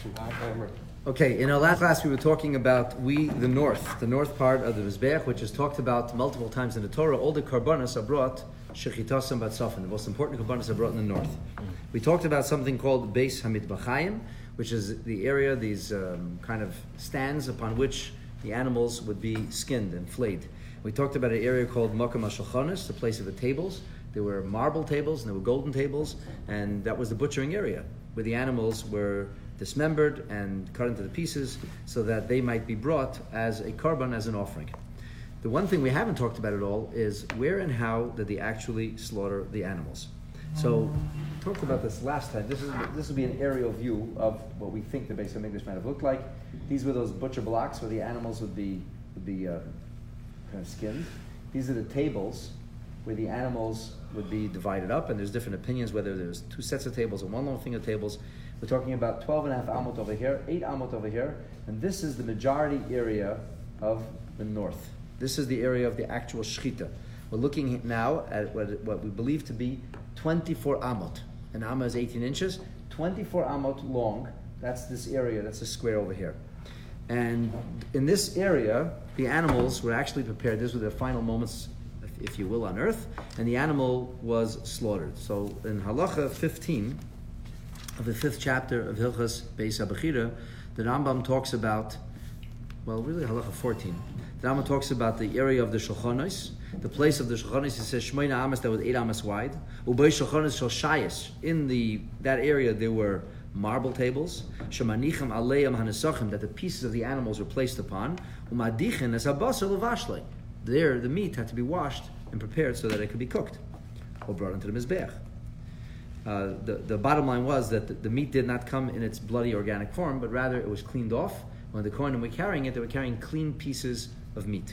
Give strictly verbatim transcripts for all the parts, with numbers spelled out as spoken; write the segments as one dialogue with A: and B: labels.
A: Okay, in our last class we were talking about we, the north, the north part of the Mizbeach, which is talked about multiple times in the Torah. All the karbanos are brought, shechitasam batzafin, the most important karbanos are brought in the north. Mm-hmm. We talked about something called Beis HaMitbachayim, which is the area, these um, kind of stands upon which the animals would be skinned and flayed. We talked about an area called Makam HaShulchanos, the place of the tables. There were marble tables and there were golden tables, and that was the butchering area, where the animals were dismembered and cut into the pieces so that they might be brought as a korban, as an offering. The one thing we haven't talked about at all is where and how did they actually slaughter the animals. So we talked about this last time. This is this will be an aerial view of what we think the Beis HaMikdash might have looked like. These were those butcher blocks where the animals would be would be uh, kind of skinned. These are the tables where the animals would be divided up, and there's different opinions whether there's two sets of tables or one long thing of tables. We're talking about twelve and a half amot over here, eight amot over here, and this is the majority area of the north. This is the area of the actual shechita. We're looking now at what, what we believe to be twenty-four amot. An amot is eighteen inches, twenty-four amot long. That's this area, that's a square over here. And in this area, the animals were actually prepared. These were their final moments, if, if you will, on earth, and the animal was slaughtered. So in Halacha fifteen, of the fifth chapter of Hilchas Beis HaBechira, the Rambam talks about, well, really Halacha fourteen. The Rambam talks about the area of the Shulchanos, the place of the Shulchanos. He says Shmoina Amas, that was eight Amas wide. Ubei Shulchanos Shel Shayis. In the that area there were marble tables. Shemanicham Aleim Hanesachim, that the pieces of the animals were placed upon. Umadichin as Abasar Levashle. There the meat had to be washed and prepared so that it could be cooked or brought into the Mizbeach. Uh, the, the bottom line was that the, the meat did not come in its bloody organic form, but rather it was cleaned off. When the Kohanim were carrying it, they were carrying clean pieces of meat.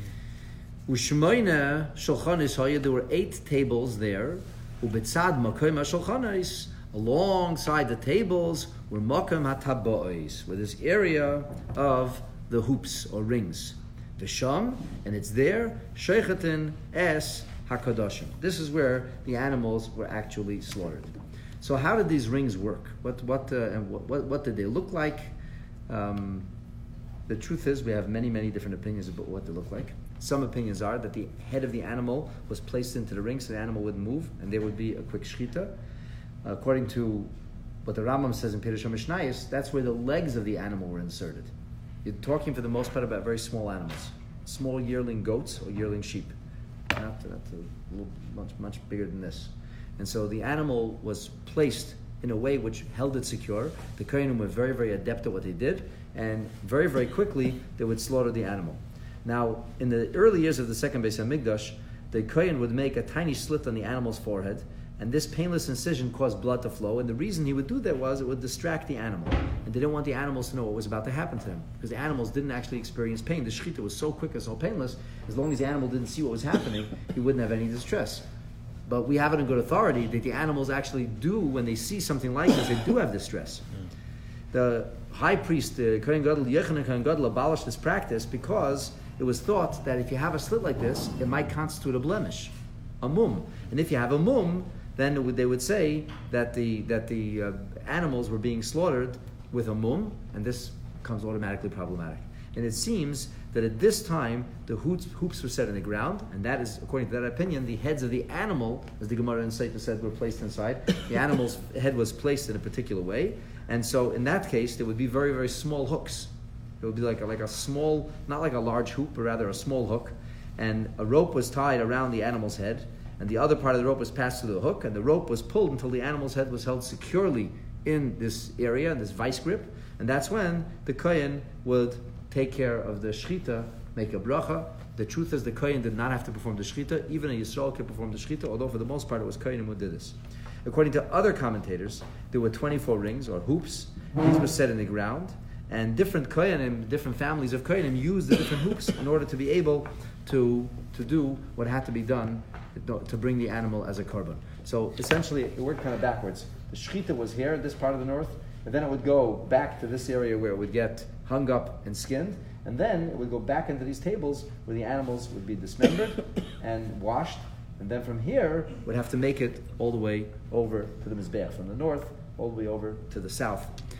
A: Ushmoina shulchanis haya, there were eight tables there. Ubetzad makom shulchanis, alongside the tables were makom hatabois, with this area of the hoops or rings. The sham, and it's there. Sheichatin es HaKadoshim. This is where the animals were actually slaughtered. So how did these rings work? What what uh, and what, what what did they look like? Um, the truth is, we have many many different opinions about what they look like. Some opinions are that the head of the animal was placed into the ring so the animal wouldn't move, and there would be a quick shechita. According to what the Rambam says in Pirush HaMishnayos, that's where the legs of the animal were inserted. You're talking for the most part about very small animals, small yearling goats or yearling sheep. Not, not a little much much bigger than this, and so the animal was placed in a way which held it secure. The Kohanim were very very adept at what they did, and very very quickly they would slaughter the animal. Now, in the early years of the second Beis HaMikdash, the Kohen would make a tiny slit on the animal's forehead, and this painless incision caused blood to flow. And the reason he would do that was it would distract the animal, and they didn't want the animals to know what was about to happen to them, because the animals didn't actually experience pain. The shechita was so quick and so painless. As long as the animal didn't see what was happening, he wouldn't have any distress. But we have it in good authority that the animals actually do, when they see something like this, they do have distress. Mm. The high priest, the Kohen Gadol Yochanan Kohen Gadol, abolished this practice because it was thought that if you have a slit like this, it might constitute a blemish, a mum. And if you have a mum, then it would, they would say that the that the uh, animals were being slaughtered with a mum, and this becomes automatically problematic. And it seems that at this time, the hoops, hoops were set in the ground, and that is, according to that opinion, the heads of the animal, as the Gemara in Sotah said, were placed inside. The animal's head was placed in a particular way, and so in that case, there would be very, very small hooks. It would be like a, like a small, not like a large hoop, but rather a small hook, and a rope was tied around the animal's head, and the other part of the rope was passed through the hook, and the rope was pulled until the animal's head was held securely in this area, in this vice grip, and that's when the Kohen would take care of the shechita, make a bracha. The truth is the Kohen did not have to perform the shechita. Even a Yisrael could perform the shechita, although for the most part it was Kohenim who did this. According to other commentators, there were twenty-four rings or hoops. These were set in the ground, and different Kohenim, different families of Kohenim used the different hoops in order to be able to to do what had to be done to bring the animal as a korban. So essentially, it worked kind of backwards. The shechita was here in this part of the north, and then it would go back to this area where it would get hung up and skinned, and then it would go back into these tables where the animals would be dismembered and washed, and then from here would have to make it all the way over to the Mizbeach, from the north all the way over to the south.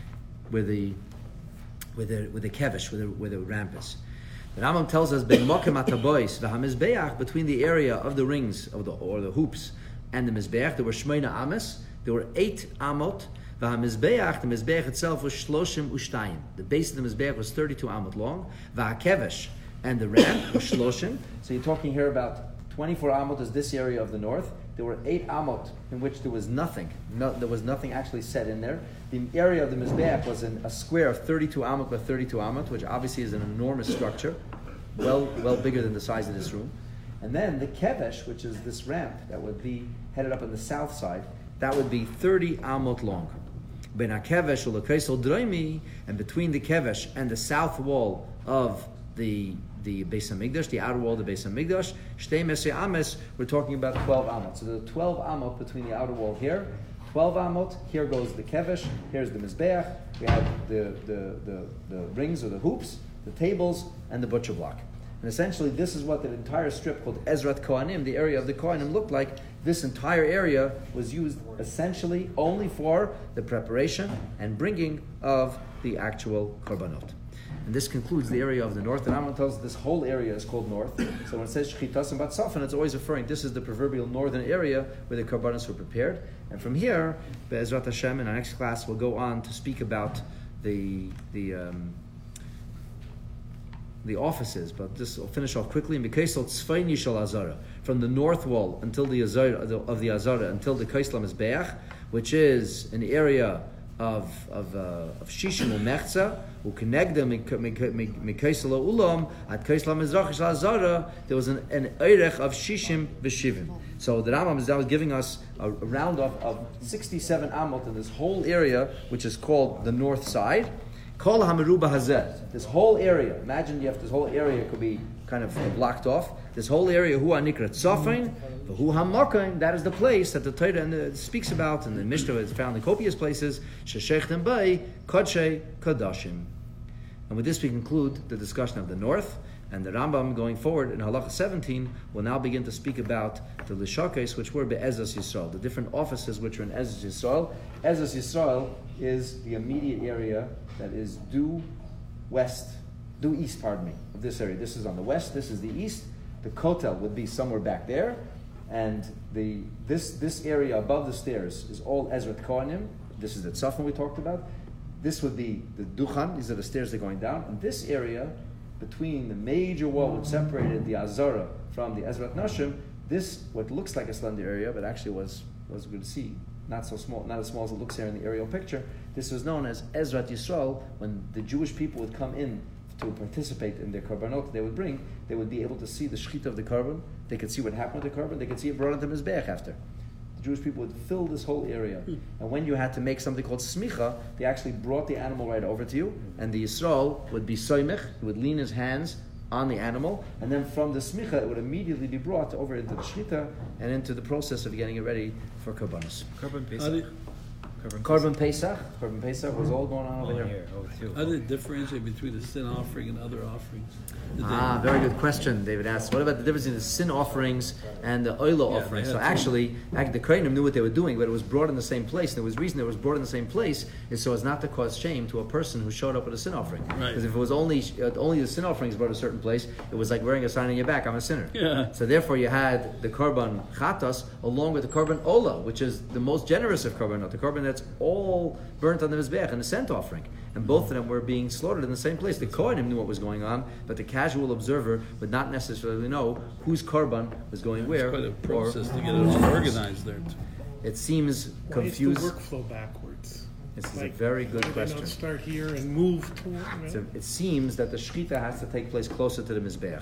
A: where the where the where the kevish, where the where the ramp is. The Rambam tells us ben mokem atabois v'hamizbeach, between the area of the rings of the or the hoops and the mizbeach there were shmeina ames. There were eight amot. V'hamizbeach, the mizbeach itself was shloshim ushtayim. The base of the mizbeach was thirty-two amot long. V'hakevesh, and the ramp was shloshim. So you're talking here about twenty-four amot is this area of the north. There were eight amot in which there was nothing. No, there was nothing actually set in there. The area of the mizbeach was in a square of thirty-two amot by thirty-two amot, which obviously is an enormous structure, well, well bigger than the size of this room. And then the kevesh, which is this ramp that would be headed up on the south side, that would be thirty amot long. Ben hakevesh u'lekaisel droimi, and between the kevesh and the south wall of the the Beis Hamikdash, the outer wall of the Beis Hamikdash, shtei mesei ames, we're talking about twelve amot. So there are twelve amot between the outer wall here, twelve amot. Here goes the kevesh. Here's the mizbeach. We have the the, the the rings or the hoops, the tables, and the butcher block. And essentially, this is what the entire strip called Ezrat Kohanim, the area of the Kohanim, looked like. This entire area was used essentially only for the preparation and bringing of the actual korbanot. And this concludes the area of the north. And Rambam tells us this whole area is called north. So when it says Shchitas and Batsafan, it's always referring, this is the proverbial northern area where the korbanos were prepared. And from here, Be'ezrat Hashem, in our next class, we'll go on to speak about the the um, the offices, but this will finish off quickly. In Mikaisel Tzfaini Shal Azara, from the north wall until the Azara of the Azara until the Kaislam Mizbeach, which is an area of of uh, of Shishim u'Mechza u'Kenegda Mikaisel Ulam at Kaislam Mizrach Shal Azara. There was an an eirech of Shishim v'Shivim. So the Rambam is now giving us a, a round of, of sixty-seven amot in this whole area, which is called the north side. Kol hamaruba hazeh. This whole area. Imagine you have this whole area could be kind of blocked off. This whole area, hu anikrat tzafin, hu hamakim. That is the place that the Torah speaks about, and the Mishnah is found in copious places. Sheshechtem bay kodshe kodashim. And with this, we conclude the discussion of the north. And the Rambam, going forward in Halacha seventeen, will now begin to speak about the Lishakes, which were Be'ezas Yisrael, the different offices which are in Ezas Yisrael. Ezas Yisrael is the immediate area that is due west, due east, pardon me, of this area. This is on the west, this is the east. The Kotel would be somewhere back there. And the this this area above the stairs is all Ezrat Kohanim. This is the Tzafon we talked about. This would be the Duchan, these are the stairs that are going down. And this area, between the major wall which separated the Azara from the Ezrat Nashim, this, what looks like a slender area, but actually was, was good to see, not so small, not as small as it looks here in the aerial picture. This was known as Ezrat Yisrael. When the Jewish people would come in to participate in their korbanot they would bring, they would be able to see the shechita of the korban, they could see what happened with the korban, they could see it brought into Mizbeach after. Jewish people would fill this whole area. Mm. And when you had to make something called smicha, they actually brought the animal right over to you, and the Yisrael would be soymech, he would lean his hands on the animal, and then from the smicha it would immediately be brought over into the shechita and into the process of getting it ready for korbanos.
B: Korban Pesach.
A: Korban Pesach. Korban Pesach was all going on over here.
B: here. Oh, too.
C: How do they differentiate between the sin offering and other offerings? Did
A: Ah,
C: they,
A: very good question, David asked. What about the difference in the sin offerings and the oila
C: Yeah,
A: offerings?
C: they
A: So
C: had
A: actually, actually, the Kohanim knew what they were doing, but it was brought in the same place. And the was reason it was brought in the same place is so as not to cause shame to a person who showed up with a sin offering.
C: Right.
A: Because if it was only uh, only the sin offerings brought a certain place, it was like wearing a sign on your back, I'm a sinner.
C: Yeah.
A: So therefore you had the korban chatas along with the korban ola, which is the most generous of korbanot, the korban that's all burnt on the mizbeach and the scent offering. And both of them were being slaughtered in the same place. The Kohanim knew what was going on, but the casual observer would not necessarily know whose korban was going where.
C: It's quite a process
A: or,
C: to get it all organized there. Too.
A: It seems
D: Why
A: confused.
D: is the workflow backwards?
A: This is
D: Like,
A: a very good
D: why
A: question.
D: Why not start here and move toward? You
A: So
D: know?
A: it seems that the shechita has to take place closer to the mizbeach.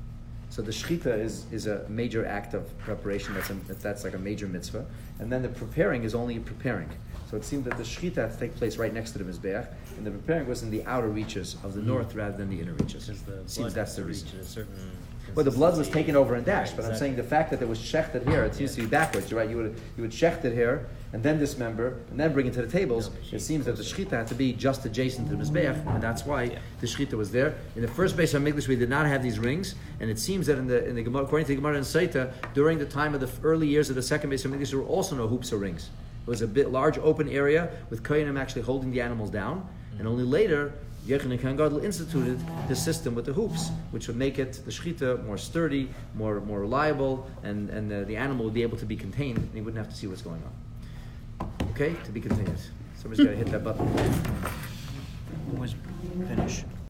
A: So the shechita is, is a major act of preparation. That's a, that's like a major mitzvah, and then the preparing is only preparing. So it seemed that the shechita had to take place right next to the mizbeach, and the preparing was in the outer reaches of the
B: Mm-hmm.
A: north rather than the inner reaches.
B: Because the
A: It seems
B: blood
A: that's
B: has
A: the
B: to
A: reason.
B: reach a certain
A: Well, the blood was
B: consistency.
A: taken over and dashed,
B: Right,
A: but I'm
B: exactly.
A: saying the fact that there was shechted here, it seems to be backwards. You're right. You would you would shecht it here and then dismember and then bring it to the tables.
B: Yeah,
A: It seems that the shechita had to be just adjacent to the mizbeach, and that's why the shechita was there. In the first base of Mikdash, we did not have these rings, and it seems that in the in the Gemara, according to the Gemara and Saita, during the time of the early years of the second base of Mikdash, there were also no hoops or rings. It was a bit large open area with kohanim actually holding the animals down, And only later, Yochanan Kohen Gadol instituted this system with the hoops, which would make it, the shechita, more sturdy, more more reliable, and, and the, the animal would be able to be contained, and he wouldn't have to see what's going on. Okay, to be continued. Somebody's got to hit that button.
B: Always finish.